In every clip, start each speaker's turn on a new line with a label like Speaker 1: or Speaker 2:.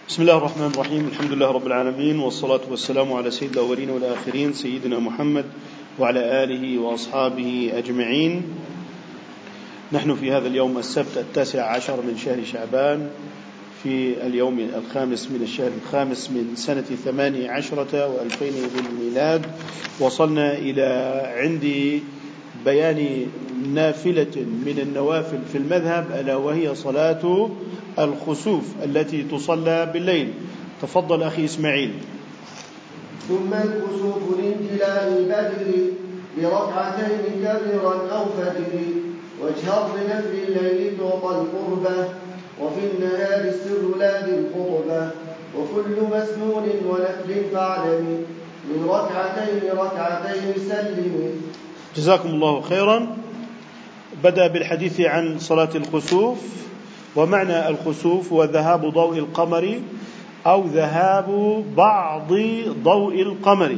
Speaker 1: بسم الله الرحمن الرحيم. الحمد لله رب العالمين، والصلاة والسلام على سيد الأولين والآخرين سيدنا محمد وعلى آله وأصحابه أجمعين. نحن في هذا اليوم السبت 19 من شهر شعبان، في اليوم الخامس من الشهر الخامس من سنة 18 و2000 بالميلاد. وصلنا إلى عند بيان نافلة من النوافل في المذهب، ألا وهي صلاة الخسوف التي تصلى بالليل. تفضل أخي إسماعيل.
Speaker 2: ثم الكسوف لانجلاء البدر بركعتين كبرا أو فجر، واجهر بنفل الليل تعطى القربة، وفي النهار السر لا بالخطبة، وكل مسنون ونفل فاعلم، من ركعتين سلم.
Speaker 1: جزاكم الله خيرا. بدأ بالحديث عن صلاة الخسوف، ومعنى الخسوف هو ذهاب ضوء القمر أو ذهاب بعض ضوء القمر.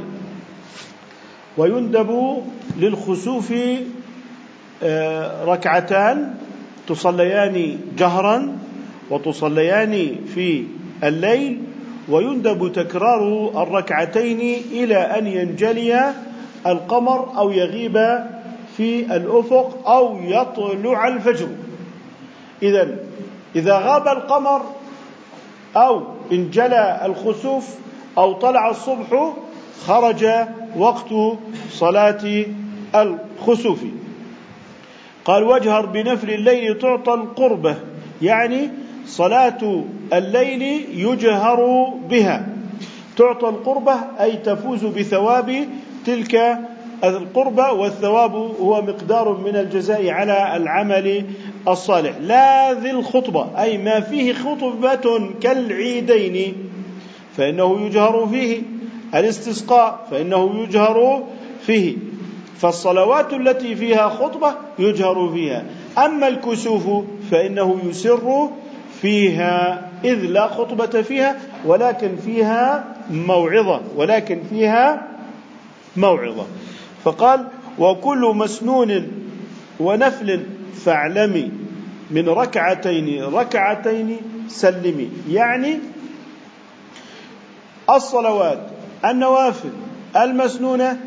Speaker 1: ويندب للخسوف ركعتان تصليان جهرا وتصليان في الليل، ويندب تكرار الركعتين إلى أن ينجلي القمر أو يغيب في الأفق أو يطلع الفجر. إذا غاب القمر أو انجلى الخسوف أو طلع الصبح خرج وقت صلاة الخسوف. قال واجهر بنفل الليل تعطى القربة، يعني صلاة الليل يجهر بها. تعطى القربة أي تفوز بثواب تلك القربة، والثواب هو مقدار من الجزاء على العمل الصالح. لا ذي الخطبة أي ما فيه خطبة كالعيدين فإنه يجهر فيه، الاستسقاء فإنه يجهر فيه، فالصلوات التي فيها خطبة يجهر فيها. أما الكسوف فإنه يسر فيها، إذ لا خطبة فيها ولكن فيها موعظة. فقال وكل مسنون ونفل فاعلمي، من ركعتين سلمي، يعني الصلوات النوافل المسنونة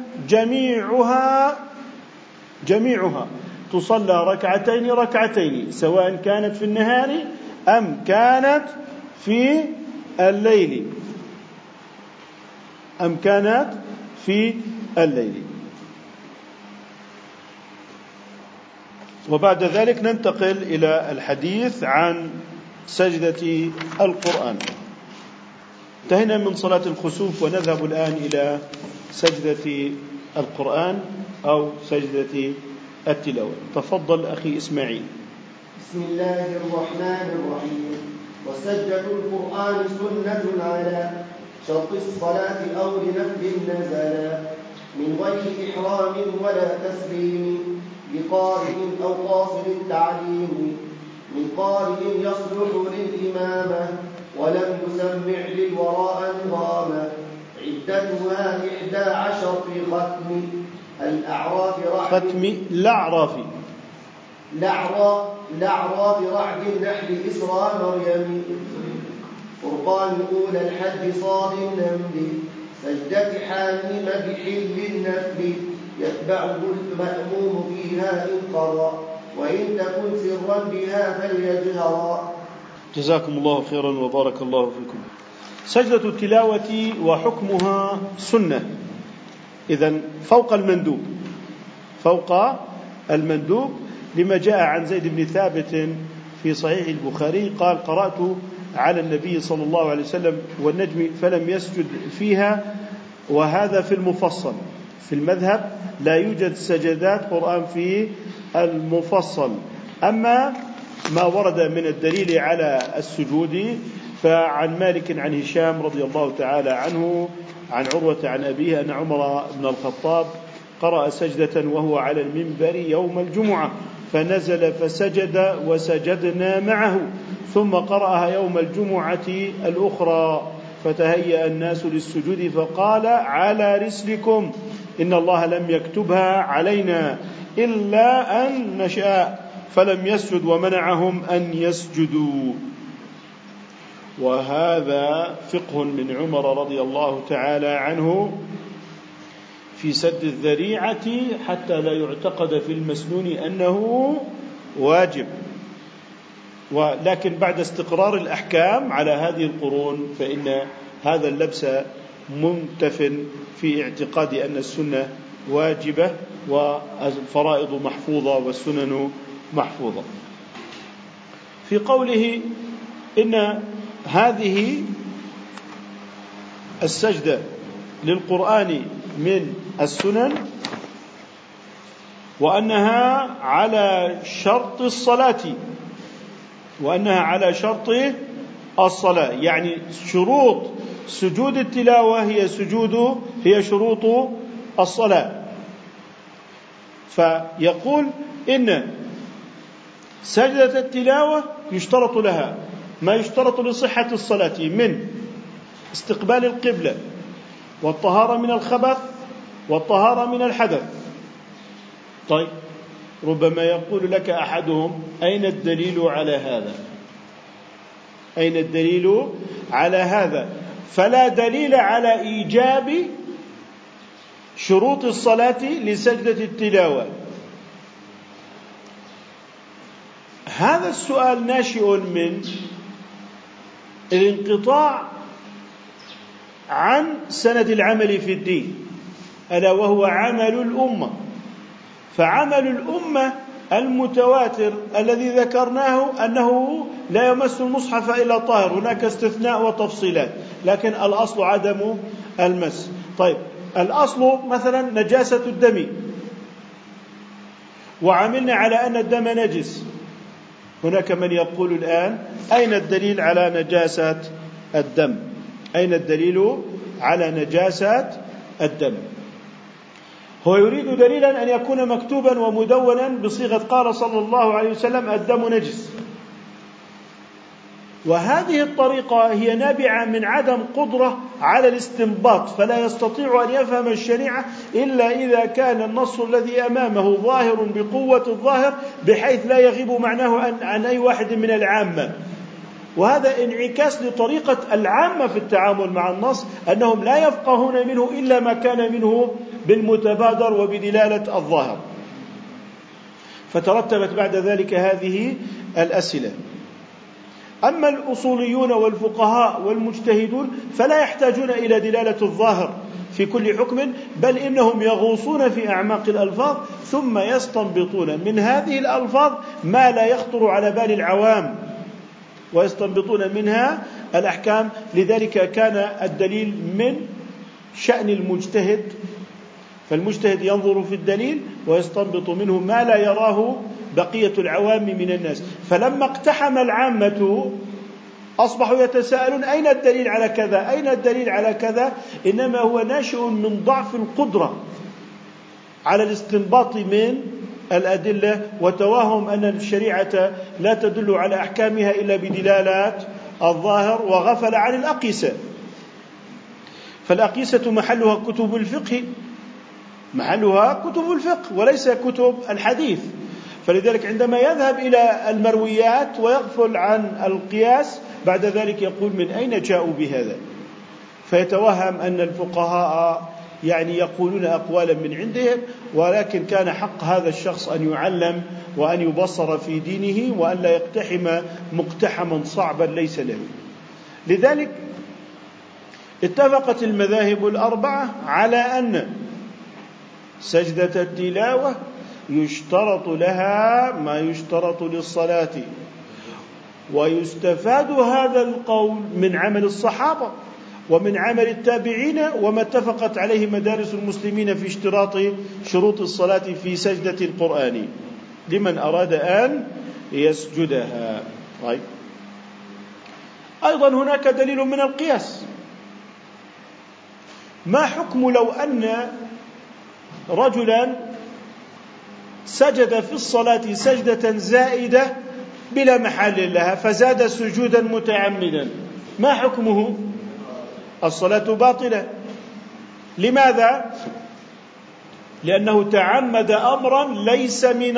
Speaker 1: جميعها تصلى ركعتين سواء كانت في النهار أم كانت في الليل وبعد ذلك ننتقل إلى الحديث عن سجدة القرآن. انتهينا من صلاة الخسوف ونذهب الآن إلى سجدة القرآن أو سجدة التلاوة. تفضل أخي إسماعيل.
Speaker 2: بسم الله الرحمن الرحيم. وسجدة القرآن سنة على شرط الصلاة أو لنفل نزلا، من غير إحرام ولا تسليم، بقارئ أو قاصر التعليم، من قارئ يصلح للإمامة ولم يسمع للوراء نظاما، عدتها 11 في ختم الأعراف الأعراف رعد النحل إسرى مريم، قربان أولى الحج صاد النمل، سجدة حاميم بحل النفل، يتبعه المأموم فيها إن قرأ، وإن تكن سرا بها فليجهرا.
Speaker 1: جزاكم الله خيرا وبارك الله فيكم. سجدة التلاوة وحكمها سنة، إذن فوق المندوب، لما جاء عن زيد بن ثابت في صحيح البخاري قال قرأت على النبي صلى الله عليه وسلم والنجم فلم يسجد فيها، وهذا في المفصل. في المذهب لا يوجد سجدات قرآن في المفصل. أما ما ورد من الدليل على السجود فعن مالك عن هشام رضي الله تعالى عنه عن عروة عن أبيه أن عمر بن الخطاب قرأ سجدة وهو على المنبر يوم الجمعة، فنزل فسجد وسجدنا معه، ثم قرأها يوم الجمعة الأخرى، فتهيأ الناس للسجود فقال على رسلكم، إن الله لم يكتبها علينا إلا أن نشاء، فلم يسجد ومنعهم أن يسجدوا. وهذا فقه من عمر رضي الله تعالى عنه في سد الذريعة حتى لا يعتقد في المسنون أنه واجب. ولكن بعد استقرار الأحكام على هذه القرون فإن هذا اللبس منتف في اعتقاد أن السنة واجبة والفرائض محفوظة والسنن محفوظة. في قوله إن هذه السجدة للقرآن من السنن وأنها على شرط الصلاة، يعني شروط سجود التلاوة هي شروط الصلاة. فيقول إن سجدة التلاوة يشترط لها ما يشترط لصحة الصلاة من استقبال القبلة والطهارة من الخبث والطهارة من الحدث. طيب، ربما يقول لك أحدهم: أين الدليل على هذا؟ فلا دليل على إيجاب شروط الصلاة لسجدة التلاوة. هذا السؤال ناشئ من الانقطاع عن سند العمل في الدين، ألا وهو عمل الأمة. فعمل الأمة المتواتر الذي ذكرناه أنه لا يمس المصحف إلا طاهر، هناك استثناء وتفصيلات، لكن الأصل عدم المس. طيب، الأصل مثلا نجاسة الدم، وعملنا على أن الدم نجس. هناك من يقول الآن: أين الدليل على نجاسة الدم؟ أين الدليل على نجاسة الدم؟ هو يريد دليلا أن يكون مكتوبا ومدونا بصيغة قال صلى الله عليه وسلم الدم نجس. وهذه الطريقة هي نابعة من عدم قدرة على الاستنباط، فلا يستطيع أن يفهم الشريعة إلا إذا كان النص الذي أمامه ظاهر بقوة الظاهر بحيث لا يغيب معناه عن أي واحد من العامة. وهذا انعكاس لطريقة العامة في التعامل مع النص، أنهم لا يفقهون منه إلا ما كان منه بالمتبادر وبدلالة الظاهر. فترتبت بعد ذلك هذه الأسئلة. أما الأصوليون والفقهاء والمجتهدون فلا يحتاجون إلى دلالة الظاهر في كل حكم، بل إنهم يغوصون في أعماق الألفاظ ثم يستنبطون من هذه الألفاظ ما لا يخطر على بال العوام، ويستنبطون منها الأحكام. لذلك كان الدليل من شأن المجتهد، فالمجتهد ينظر في الدليل ويستنبط منه ما لا يراه بقية العوام من الناس. فلما اقتحم العامة أصبحوا يتساءلون: أين الدليل على كذا؟ أين الدليل على كذا؟ إنما هو ناشئ من ضعف القدرة على الاستنباط من الأدلة، وتوهم أن الشريعة لا تدل على أحكامها إلا بدلالات الظاهر، وغفل عن الأقيسة. فالأقيسة محلها كتب الفقه وليس كتب الحديث. فلذلك عندما يذهب إلى المرويات ويغفل عن القياس بعد ذلك يقول: من أين جاءوا بهذا؟ فيتوهم أن الفقهاء يقولون أقوالا من عندهم، ولكن كان حق هذا الشخص أن يعلم وأن يبصر في دينه وأن لا يقتحم مقتحما صعبا ليس له. لذلك اتفقت المذاهب الأربعة على أن سجدة التلاوة يشترط لها ما يشترط للصلاة. ويستفاد هذا القول من عمل الصحابة ومن عمل التابعين، وما اتفقت عليه مدارس المسلمين في اشتراط شروط الصلاة في سجدة القرآن لمن أراد أن يسجدها. طيب، أيضا هناك دليل من القياس. ما حكم لو أن رجلا سجد في الصلاة سجدة زائدة بلا محل لها فزاد سجودا متعمدا؟ ما حكمه؟ الصلاة باطلة. لماذا؟ لأنه تعمد أمرا ليس من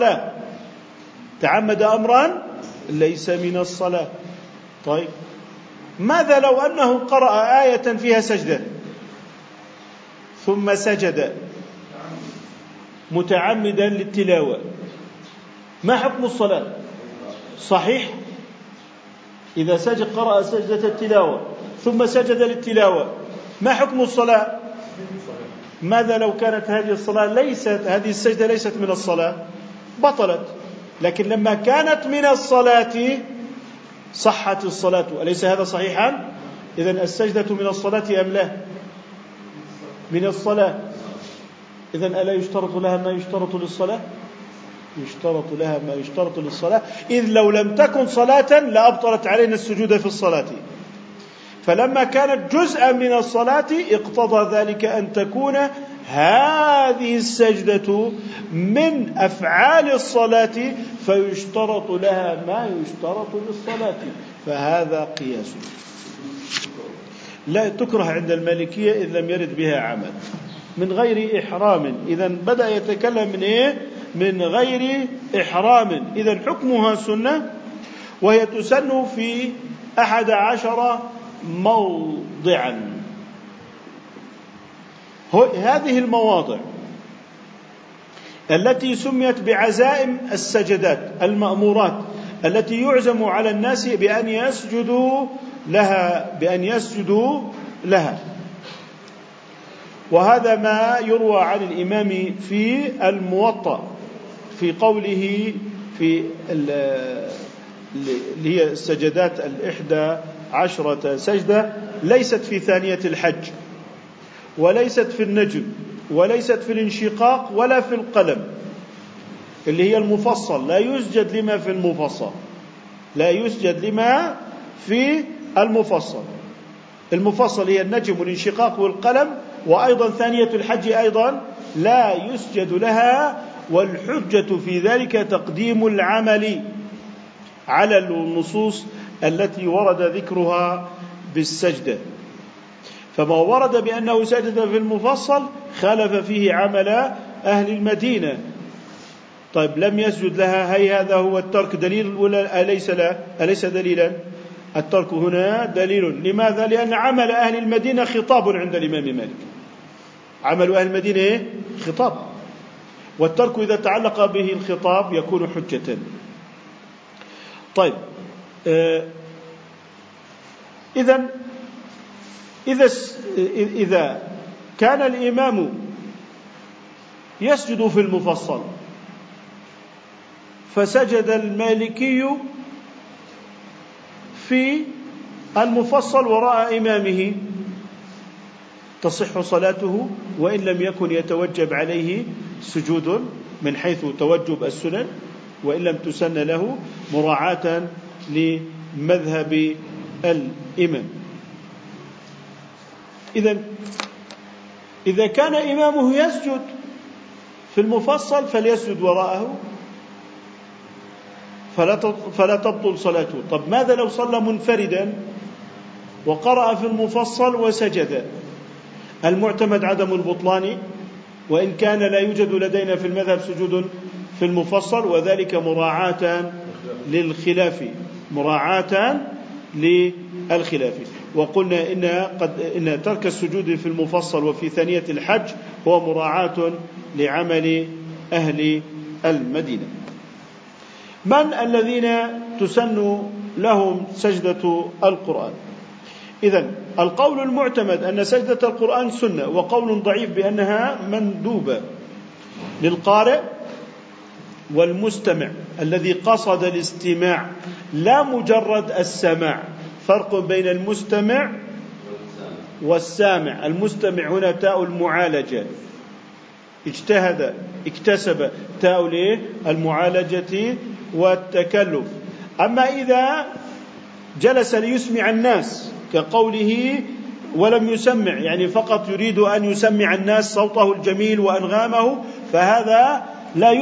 Speaker 1: الصلاة. طيب، ماذا لو أنه قرأ آية فيها سجدة ثم سجد متعمدا للتلاوة؟ ما حكم الصلاة؟ صحيح. إذا قرأ سجدة التلاوة ثم سجد للتلاوة ما حكم الصلاة؟ ماذا لو كانت هذه السجدة ليست من الصلاة؟ بطلت. لكن لما كانت من الصلاة صحت الصلاة. أليس هذا صحيحا؟ إذن السجدة من الصلاة أم لا؟ من الصلاة. إذن ألا يشترط لها ما يشترط للصلاة؟ يشترط لها ما يشترط للصلاة، إذ لو لم تكن صلاة لأبطلت علينا السجود في الصلاة. فلما كانت جزءا من الصلاة اقتضى ذلك أن تكون هذه السجدة من أفعال الصلاة فيشترط لها ما يشترط للصلاة. فهذا قياس. لا تكره عند المالكية إذ لم يرد بها عمل من غير إحرام. إذن بدأ يتكلم من إيه؟ من غير إحرام. إذن حكمها سنة، وهي تسن في 11 موضعا. هذه المواضع التي سميت بعزائم السجدات المأمورات التي يعزم على الناس بأن يسجدوا لها. وهذا ما يروى عن الإمام في الموطأ في قوله في اللي هي السجدات 11 سجدة، ليست في ثانية الحج، وليست في النجم، وليست في الانشقاق، ولا في القلم اللي هي المفصل. لا يسجد لما في المفصل، لا يسجد لما في المفصل. المفصل هي النجم والانشقاق والقلم، وأيضا ثانية الحج أيضا لا يسجد لها. والحجة في ذلك تقديم العمل على النصوص التي ورد ذكرها بالسجدة. فما ورد بأنه سجد في المفصل خالف فيه عمل أهل المدينة. طيب لم يسجد لها، هذا هو الترك دليل ولا أليس دليلا؟ الترك هنا دليل. لماذا؟ لأن عمل أهل المدينة خطاب عند الإمام مالك. عمل أهل المدينة خطاب، والترك إذا تعلق به الخطاب يكون حجة. طيب إذا كان الإمام يسجد في المفصل فسجد المالكي في المفصل وراء إمامه، تصح صلاته وإن لم يكن يتوجب عليه سجود من حيث توجب السنن، وإن لم تسن له مراعاة لمذهب الإمام. إذا كان إمامه يسجد في المفصل فليسجد وراءه فلا تبطل صلاته. طب ماذا لو صلى منفردا وقرأ في المفصل وسجد؟ المعتمد عدم البطلان، وإن كان لا يوجد لدينا في المذهب سجود في المفصل، وذلك مراعاة للخلاف. وقلنا إن ترك السجود في المفصل وفي ثانية الحج هو مراعاة لعمل أهل المدينة. من الذين تسن لهم سجدة القرآن؟ إذن القول المعتمد أن سجدة القرآن سنة، وقول ضعيف بأنها مندوبة للقارئ والمستمع الذي قصد الاستماع لا مجرد السماع. فرق بين المستمع والسامع. المستمع هنا تاء المعالجة، اكتسب تاء المعالجة والتكلف. أما إذا جلس ليسمع الناس كقوله ولم يسمع، يعني فقط يريد أن يسمع الناس صوته الجميل وأنغامه، فهذا لا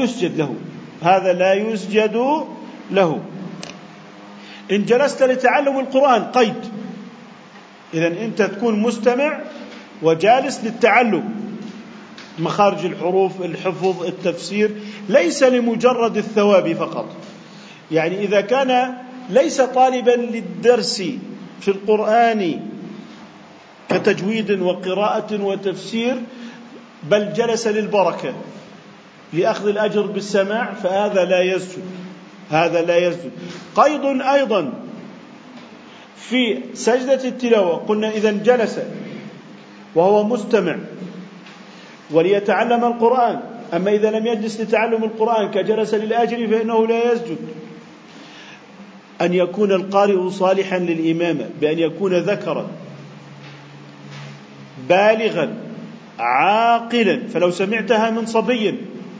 Speaker 1: يسجد له. إن جلست لتعلم القرآن قيد، إذن أنت تكون مستمع وجالس للتعلم، مخارج الحروف، الحفظ، التفسير، ليس لمجرد الثواب فقط. يعني إذا كان ليس طالبا للدرس في القرآن كتجويد وقراءة وتفسير، بل جلس للبركة لأخذ الأجر بالسماع، فهذا لا يسجد، هذا لا يسجد. قيد أيضا في سجدة التلاوة، قلنا إذا جلس وهو مستمع وليتعلم القرآن، أما إذا لم يجلس لتعلم القرآن كجلس للأجر فإنه لا يسجد. أن يكون القارئ صالحا للإمامة بأن يكون ذكرا بالغا عاقلا، فلو سمعتها من صبي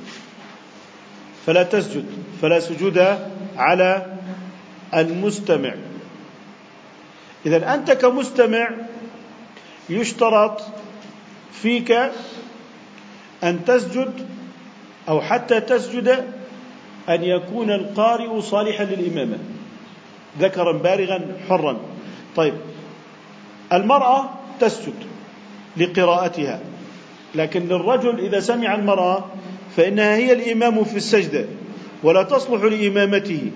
Speaker 1: فلا تسجد، فلا سجود على المستمع. إذا أنت كمستمع يشترط فيك أن تسجد، أو حتى تسجد أن يكون القارئ صالحا للإمامة ذكرا بالغا حرا. طيب، المرأة تسجد لقراءتها، لكن للرجل إذا سمع المرأة فإنها هي الإمام في السجدة ولا تصلح لإمامته،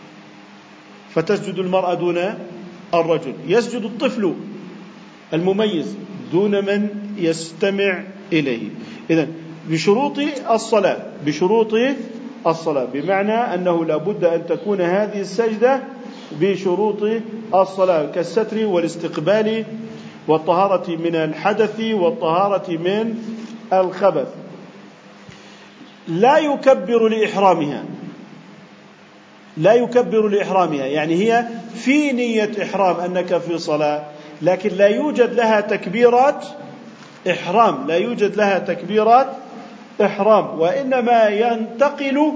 Speaker 1: فتسجد المرأة دون الرجل. يسجد الطفل المميز دون من يستمع إليه. إذن بشروط الصلاة، بشروط الصلاة، بمعنى أنه لا بد أن تكون هذه السجدة بشروط الصلاة كالستر والاستقبال والطهارة من الحدث والطهارة من الخبث. لا يكبر لإحرامها، لا يكبر لإحرامها، يعني هي في نية إحرام أنك في صلاة، لكن لا يوجد لها تكبيرات إحرام، لا يوجد لها تكبيرات إحرام، وإنما ينتقل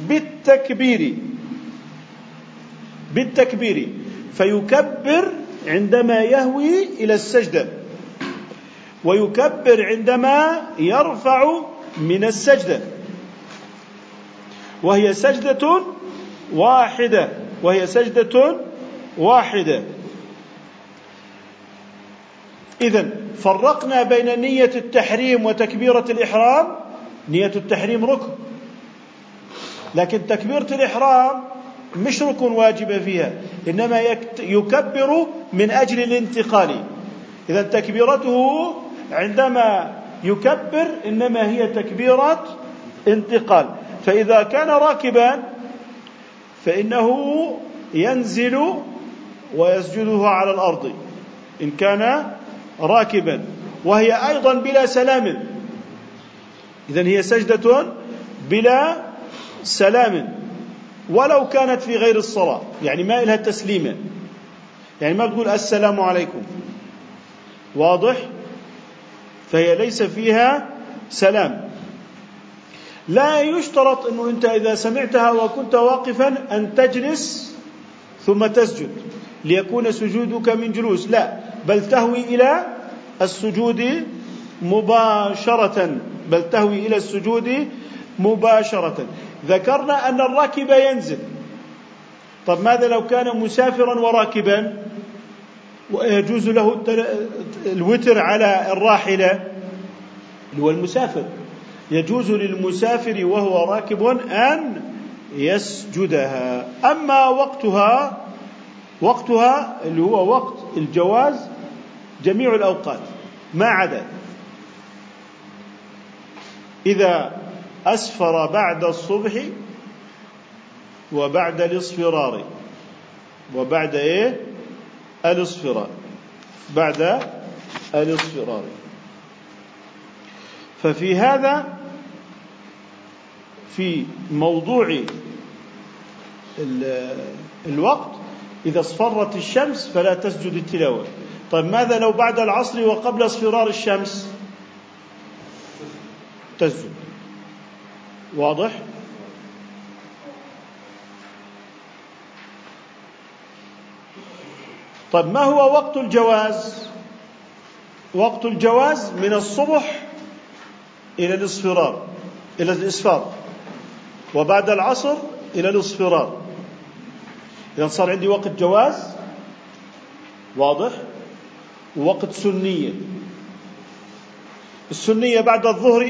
Speaker 1: بالتكبير فيكبر عندما يهوي إلى السجدة، ويكبر عندما يرفع من السجدة، وهي سجدة واحدة، وهي سجدة واحدة. إذن فرقنا بين نية التحريم وتكبيرة الإحرام. نية التحريم ركن، لكن تكبيرة الإحرام مش ركن واجب فيها، إنما يكبر من أجل الانتقال. إذا تكبيرته عندما يكبر إنما هي تكبيرة انتقال. فإذا كان راكبا فإنه ينزل ويسجدها على الأرض إن كان راكبا، وهي أيضا بلا سلام. إذن هي سجدة بلا سلام ولو كانت في غير الصلاة، يعني ما إلها تسليمة، يعني ما تقول السلام عليكم، واضح؟ فهي ليس فيها سلام. لا يشترط أنه أنت إذا سمعتها وكنت واقفا أن تجلس ثم تسجد ليكون سجودك من جلوس، لا، بل تهوي إلى السجود مباشرة، بل تهوي إلى السجود مباشرة. ذكرنا أن الراكب ينزل. طب ماذا لو كان مسافرا وراكبا ويجوز له الوتر على الراحلة، اللي هو المسافر، يجوز للمسافر وهو راكب أن يسجدها. أما وقتها اللي هو وقت الجواز جميع الأوقات ما عدا إذا أسفر بعد الصبح وبعد الاصفرار، وبعد الاصفرار، بعد الاصفرار. ففي هذا في موضوع الوقت إذا اصفرت الشمس فلا تسجد التلاوة. طيب ماذا لو بعد العصر وقبل اصفرار الشمس؟ تسجد. واضح؟ طيب ما هو وقت الجواز؟ وقت الجواز من الصبح إلى الإصفرار، إلى الإسفار، وبعد العصر إلى الإصفرار. إذا صار عندي وقت جواز، واضح، ووقت سنية. السنية بعد الظهر،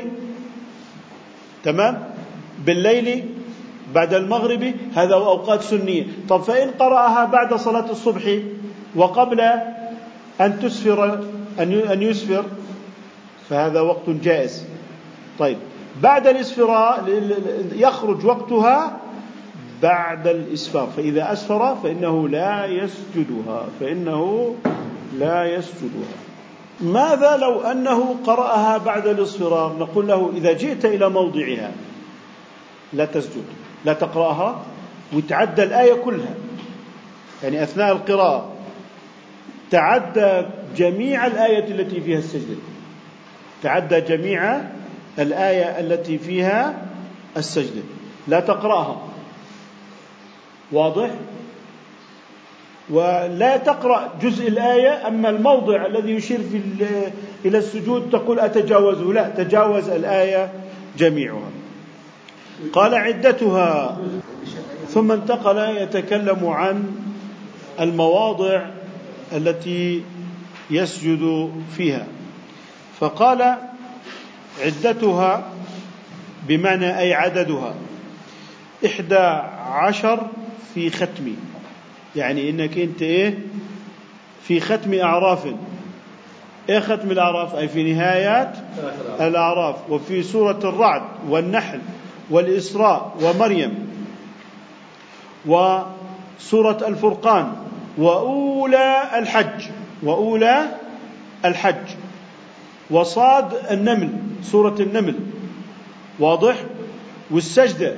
Speaker 1: تمام، بالليل، بعد المغرب، هذا أوقات سنية. طب فإن قرأها بعد صلاة الصبح وقبل أن تسفر أن يسفر فهذا وقت جائز. طيب بعد الإسفراء يخرج وقتها بعد الإسفار، فإذا أسفر فإنه لا يسجدها. ماذا لو أنه قرأها بعد الإصفرار؟ نقول له إذا جئت إلى موضعها لا تسجد، لا تقرأها وتعدى الآية كلها، يعني أثناء القراءة تعدى جميع الآية التي فيها السجدة، تعدى جميع الآية التي فيها السجدة، لا تقرأها، واضح؟ ولا تقرأ جزء الآية، أما الموضع الذي يشير إلى السجود تقول أتجاوزه، لا، تجاوز الآية جميعها. قال عدتها، ثم انتقل يتكلم عن المواضع التي يسجد فيها، فقال عدتها بمعنى أي عددها 11 في ختم، يعني إنك أنت في ختم أعراف. ختم الأعراف أي في نهايات الأعراف، وفي سورة الرعد والنحل والإسراء ومريم وسورة الفرقان وأولى الحج وصاد النمل، سورة النمل، واضح؟ والسجدة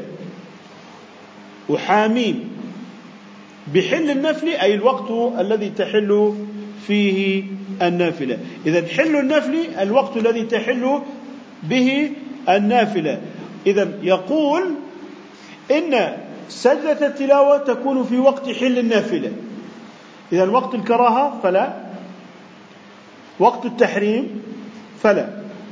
Speaker 1: وحاميم، بحل النفل أي الوقت الذي تحل فيه النافلة. إذن حل النفل الوقت الذي تحل به النافلة. إذن يقول إن سجدة التلاوة تكون في وقت حل النافلة. إذن وقت الكراهة فلا، وقت التحريم فلا.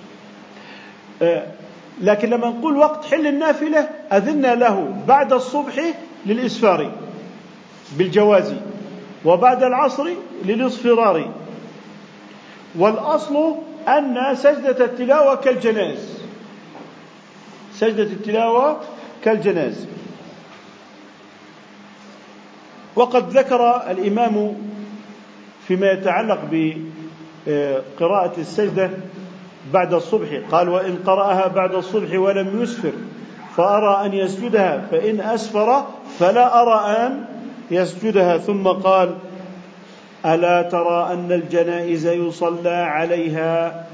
Speaker 1: لكن لما نقول وقت حل النافلة أذن له بعد الصبح للإسفار بالجواز، وبعد العصر للاصفرار. والأصل أن سجدة التلاوة كالجناز، سجدة التلاوة كالجناز. وقد ذكر الإمام فيما يتعلق بقراءة السجدة بعد الصبح، قال وإن قرأها بعد الصبح ولم يسفر فأرى أن يسجدها، فإن أسفر فلا أرى أن يسجدها. ثم قال ألا ترى أن الجنائز يصلى عليها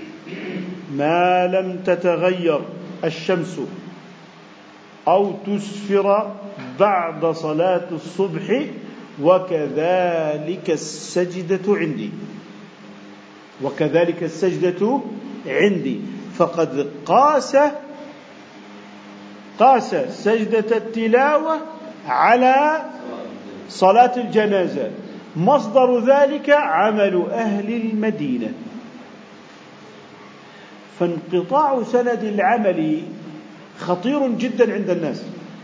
Speaker 1: ما لم تتغير الشمس أو تسفر بعد صلاة الصبح، وكذلك السجدة عندي. فقد قاس سجدة التلاوة على صلاة الجنازة، مصدر ذلك عمل أهل المدينة. فانقطاع سند العمل خطير جدا عند الناس،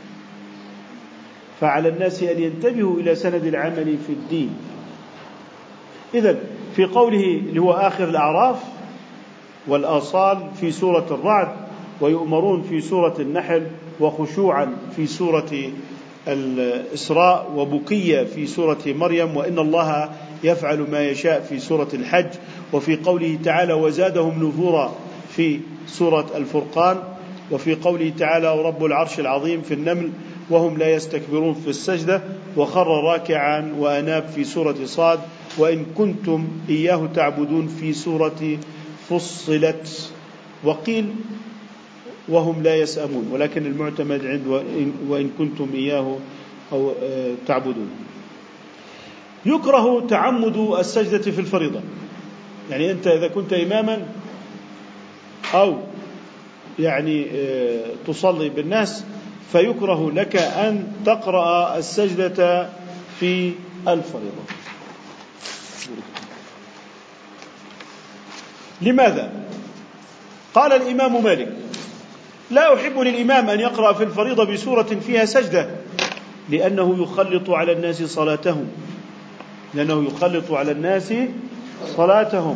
Speaker 1: فعلى الناس أن ينتبهوا إلى سند العمل في الدين. إذن في قوله اللي هو آخر الأعراف والآصال في سورة الرعد، ويؤمرون في سورة النحل، وخشوعا في سورة الإسراء، وبكية في سورة مريم، وإن الله يفعل ما يشاء في سورة الحج، وفي قوله تعالى وزادهم نفورا في سورة الفرقان، وفي قوله تعالى ورب العرش العظيم في النمل وهم لا يستكبرون في السجدة، وخر راكعا وأناب في سورة صاد، وإن كنتم إياه تعبدون في سورة فصلت. وقيل وهم لا يسأمون، ولكن المعتمد عند وإن كنتم إياه أو تعبدون. يكره تعمد السجدة في الفريضة، يعني أنت إذا كنت إماما أو يعني تصلي بالناس فيكره لك أن تقرأ السجدة في الفريضة. لماذا؟ قال الإمام مالك لا أحب للإمام أن يقرأ في الفريضة بسورة فيها سجدة، لأنه يخلط على الناس صلاتهم.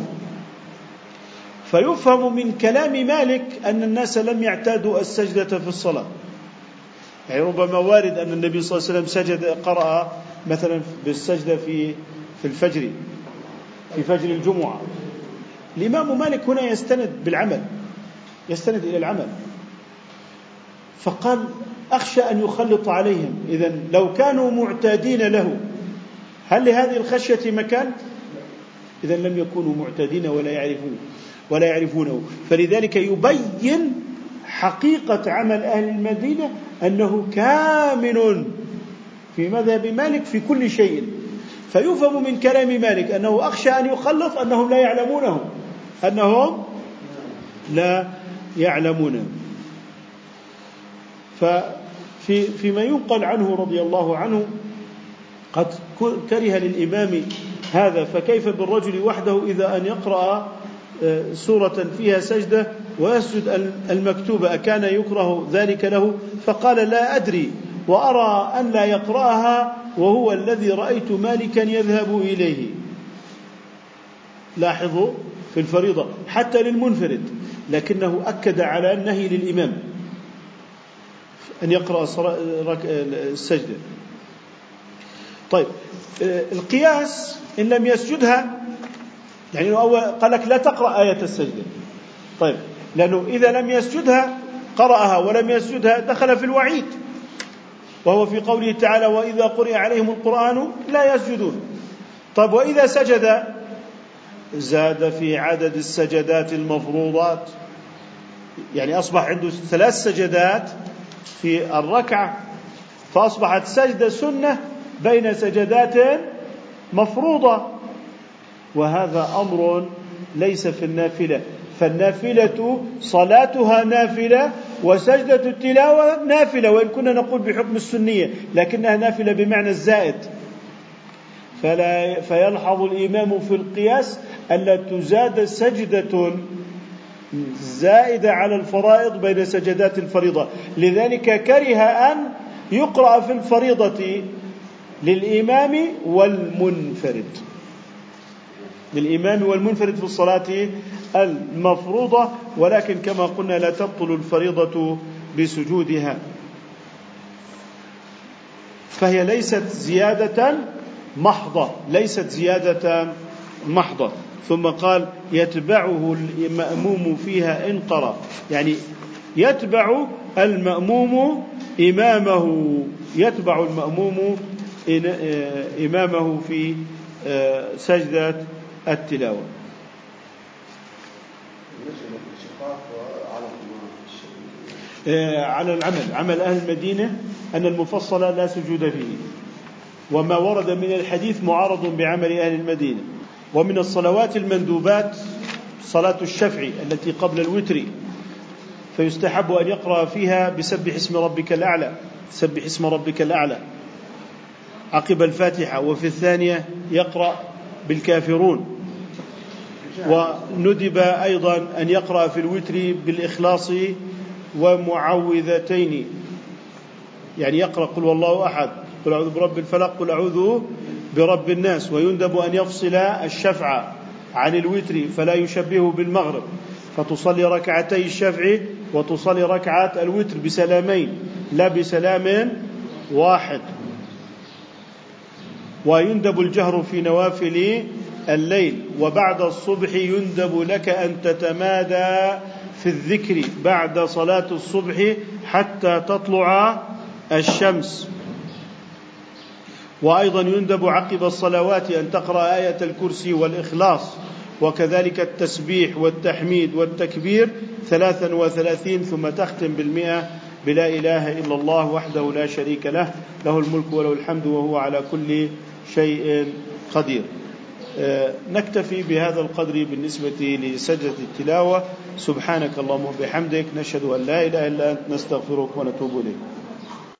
Speaker 1: فيفهم من كلام مالك أن الناس لم يعتادوا السجدة في الصلاة، يعني ربما وارد أن النبي صلى الله عليه وسلم قرأ مثلا بالسجدة في الفجر، في فجر الجمعة. الإمام مالك هنا يستند بالعمل، يستند إلى العمل، فقال أخشى أن يخلط عليهم. إذن لو كانوا معتادين له هل لهذه الخشية مكان؟ إذن لم يكونوا معتادين ولا يعرفونه. فلذلك يبين حقيقة عمل أهل المدينة أنه كامل في مذهب مالك في كل شيء. فيفهم من كلام مالك أنه أخشى أن يخلط أنهم لا يعلمونه. فيما ينقل عنه رضي الله عنه قد كره للإمام هذا، فكيف بالرجل وحده إذا أن يقرأ سورة فيها سجدة ويسجد المكتوبة، أكان يكره ذلك له؟ فقال لا أدري، وأرى أن لا يقرأها وهو الذي رأيت مالكا يذهب إليه. لاحظوا في الفريضة حتى للمنفرد، لكنه أكد على النهي للإمام أن يقرأ السجدة. طيب القياس إن لم يسجدها، يعني قال لك لا تقرأ آية السجدة، طيب لأنه إذا لم يسجدها قرأها ولم يسجدها دخل في الوعيد، وهو في قوله تعالى وإذا قرئ عليهم القرآن لا يسجدون. طيب وإذا سجد زاد في عدد السجدات المفروضات، يعني أصبح عنده 3 سجدات في الركعة، فأصبحت سجدة سنة بين سجدات مفروضة، وهذا أمر ليس في النافلة. فالنافلة صلاتها نافلة وسجدة التلاوة نافلة، وإن كنا نقول بحكم السنية لكنها نافلة بمعنى الزائد. فيلحظ الإمام في القياس ألا تزاد سجدة زائدة على الفرائض بين سجدات الفريضة، لذلك كره أن يقرأ في الفريضة للإمام والمنفرد في الصلاة المفروضة، ولكن كما قلنا لا تبطل الفريضة بسجودها، فهي ليست زيادة محضة. ثم قال يتبعه المأموم فيها إن قرأ، يعني يتبع المأموم إمامه في سجدة التلاوة. على عمل أهل المدينة أن المفصل لا سجود فيه، وما ورد من الحديث معارض بعمل أهل المدينة. ومن الصلوات المندوبات صلاة الشفع التي قبل الوتر، فيستحب أن يقرأ فيها بسبح اسم ربك الأعلى عقب الفاتحة، وفي الثانية يقرأ بالكافرون. وندب أيضا أن يقرأ في الوتر بالإخلاص ومعوذتين، يعني يقرأ قل والله أحد، قل أعوذ برب الفلق، قل أعوذ برب الناس. ويندب أن يفصل الشفع عن الوتر فلا يشبهه بالمغرب، فتصلي ركعتي الشفع وتصلي ركعة الوتر بسلامين لا بسلام واحد. ويندب الجهر في نوافل الليل. وبعد الصبح يندب لك أن تتمادى في الذكر بعد صلاة الصبح حتى تطلع الشمس. وأيضا يندب عقب الصلوات أن تقرأ آية الكرسي والإخلاص، وكذلك التسبيح والتحميد والتكبير 33، ثم تختم 100 بلا إله إلا الله وحده لا شريك له، له الملك وله الحمد وهو على كل شيء قدير. نكتفي بهذا القدر بالنسبة لسجدة التلاوة. سبحانك اللهم وبحمدك، نشهد أن لا إله إلا أنت، نستغفرك ونتوب إليك.